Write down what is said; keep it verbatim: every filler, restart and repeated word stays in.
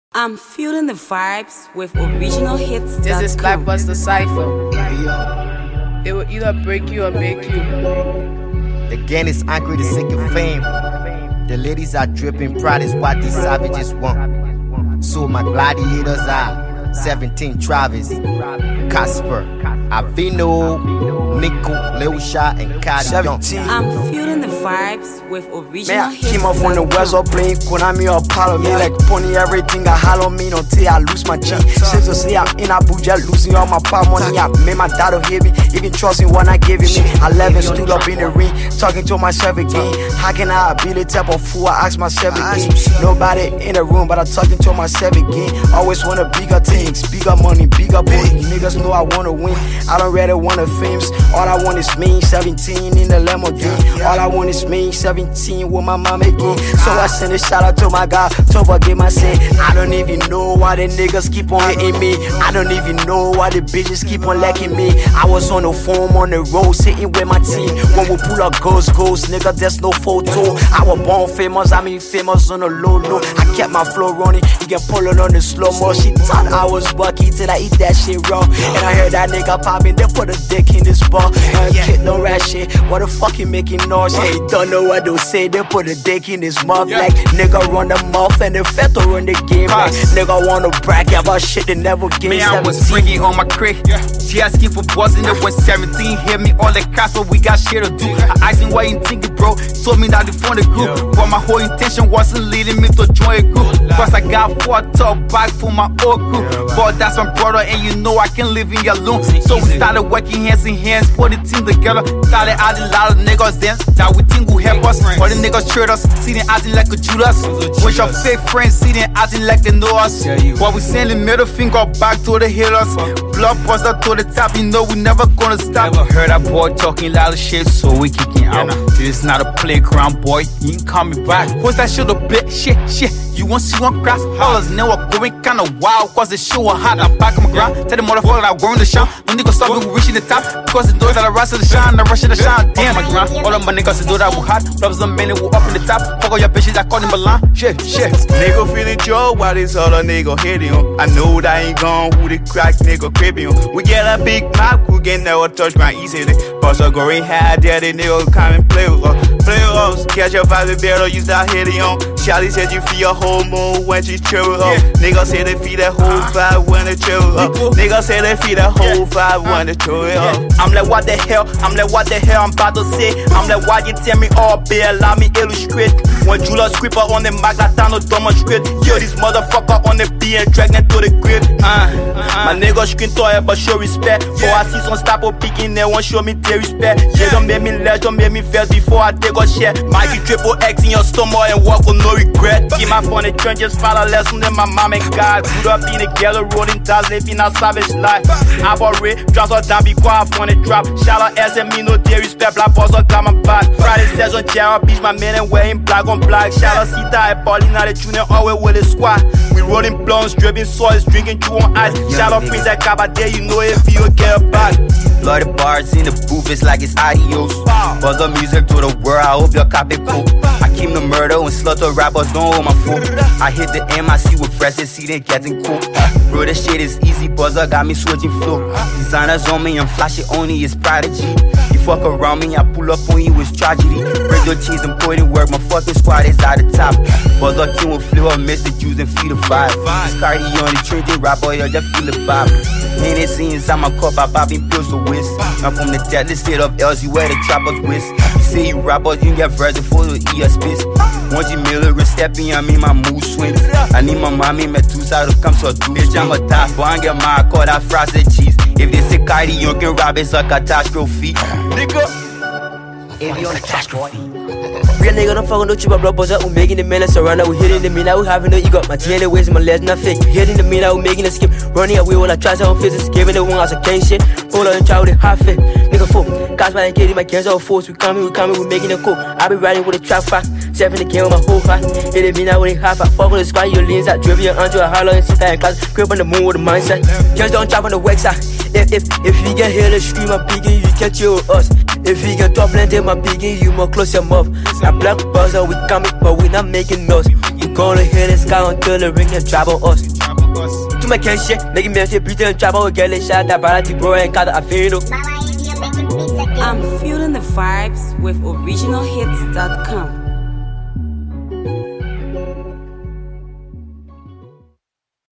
I'm feeling the vibes with original hits. This is Blackbuster Cypher. It will either break you or make you. The gang is angry to seek your fame. The ladies are dripping, pride is what these savages want. So my gladiators are seventeen Travis, Casper, Avino, Nico, Leusha, and Cardi Young. I'm feeling the vibes with original Man, I hits. came up from the west or playing Konami or Apollo. Me like pony everything I hollow me until I lose my G. Since to say I'm in Abuja, losing all my power money. I made my daughter hear me, even trusting what I giving me. I left and stood up in the ring, talking to myself again. How can I be the type of fool? I ask myself again. Nobody in the room, but I'm talking to myself again. Always want bigger things, bigger money, bigger booty. Niggas know I wanna win. I don't really want the fames. All I want is me, seventeen in the Lamborghini. All I want is me, seventeen with my mom again. So I send a shout out to my God to forgive my sin. I don't even know why the niggas keep on hitting me. I don't even know why the bitches keep on lacking me. I was on the phone on the road sitting with my team. When we pull up ghost ghost, nigga, there's no photo. I was born famous, I mean famous on the low low. I kept my flow running, you can pull it on the slow mo. She thought I was bucky till I eat that shit raw. And I heard that nigga popping, they put a dick in this bar. And kid no rat shit, what the fuck he making noise? Hey, don't know what they say, they put a dick in his mouth. Like nigga run the mouth and the fetter run the game. Like nigga wanna brag about shit they never gave. Man, I was bringing on my crick. She asking for buzzing it when seventeen hit me all the cast, so we got shit to do. I asked him why you thinking, bro. Told me that they formed a group, but my whole intention wasn't leading me to join a group. Cause I got four top back for my old group. But that's my brother, and you know I can live in your loom. So we started working hands in hands, put the team together. Started adding a lot of niggas then that we think will help us. All the niggas treat us, see them acting like a Judas. With your fake friends, see them acting like they know us. While we sending middle finger back to the hitters. Blockbuster to the top, you know we never gonna stop. Never heard that boy talking a lot of shit, so we kicking out. This is not a playground, boy. You can call me back. What's that shit a bit? Shit, shit. You want to see one crash? Hollers now are going kinda wild, cause the show was hot. I'm back on my ground. Tell the motherfucker that I'm going to shine. No niggas stop me, we reaching the top. Because the doors that I rise to the shine, I rush to the shine. Damn, my ground. All of my niggas know that we hot. Brothers and men, we up in the top. Fuck all your bitches, I call them a line. Shit, shit. Nigga feeling Joe, why this other nigga hitting him? I know that ain't gone, who the crack nigga creeping him. We get a big map, who can never touch my easily. Bust a green hat, there the nigga come and play with us. Play with us, catch your vibe better, you start hitting on. Charlie said you feel a whole moon when she chill up. Yeah. Nigga say they feel that whole vibe when they chill up. Nigga say they feel that whole vibe when they chill up. I'm like, what the hell? I'm like, what the hell I'm about to say? I'm like, why you tell me all be? Allow me illustrate. When Julius Creeper on the mic, I don't demonstrate. Yo, this motherfucker on the B and dragging to the grave. Uh, uh, my nigga screen toy, but show respect. Yeah. Oh, I see some stop of picking, they won't show me their respect. Yeah, don't make me less, don't make me fast before I take a shit. Mikey triple X in your stomach and walk with no regret. Keep my phone in trenches, follow lesson than my mom and God. Grew up in the ghetto, rolling down, living a savage life. I bought red, drops her down, be quiet on the drop. Shout out S M E, no their respect, black boss, I got my back. Friday says on Jarrah Beach, my men and wearing black on black. Shout out Sita and Paulina, the junior, always with the squad. We rolling blunts, dripping soils, drinking chew on ice. Shout out Prince at Cabade, you know if you get back. Bloody bars in the booth, it's like it's adios. Buzz the music to the world, I hope your copy cool. I keep the murder and slaughter rappers, don't hold my foot. I hit the M I C with fresh and see they getting cool. Bro, this shit is easy, buzzer got me switching flow. Designers on me, I'm flashing only, it's prodigy. You fuck around me, I pull up on you, it's tragedy. Break your cheese and put in work, my fucking squad is at the top. Buzzer king with flavor, miss the juice and feed the vibe. This Cardi on the train, they rap, boy, you just feel the vibe. And it seems I'm a cup, I popping pills to whisk. I'm from the deadly state of L Z where the trappers whisk. You say you rappers, you get version for the E S Ps. One G Miller stepping on me, my mood swings. I need my mommy, my two sides to come so two. Bitch, I'm a top, but I get my call that frosted cheese. If they say Cardi, you can rob it's a catastrophe. Nigga, if you on a catastrophe. Real nigga don't fucking no cheap blood buzz up. We making the man surround. We hitting the mina. We having no ego. My T N A ways my legs not fake. Hitting the mina. We making a skip. Running away while I try some physics. Giving the one out of cane shit. Pull on the child with half it. Nigga full. Guys by the kid. My kids all force. We coming. We coming. We making a cool. I be riding with a trap fast. Seven the game with my whole heart. Hitting me now with a half. I fuck with the squad. Your leans out. Driven your Andrew. Hollow and sit in class. Grip on the moon with the mindset. Kids don't drop on the website. If if if you get here to scream, I'm peeking. You catch you with us. If you get top blend, I'm peeking. You more close your mouth. Now black buzzer. We coming, but we not making noise. You Gonna hit the sky until the ring and drop on us. To my cash shit, making me feel pretty and drop on girl shot that variety bro and got a feel. I'm feeling the vibes with original hits dot com.